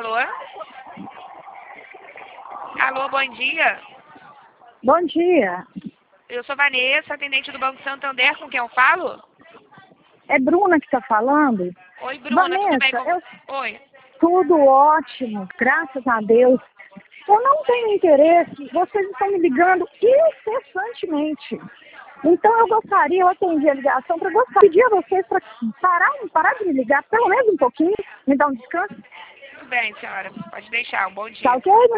Alô? Alô, bom dia. Bom dia. Eu sou Vanessa, atendente do Banco Santander, com quem eu falo? É Bruna que está falando? Oi, Bruna, Vanessa, tudo bem com... Oi. Tudo ótimo, graças a Deus. Eu não tenho interesse, vocês estão me ligando incessantemente. Então eu atendi a ligação para pedir a vocês para parar de me ligar pelo menos um pouquinho, me dar um descanso. Tudo bem, senhora. Pode deixar. Um bom dia. Tá ok?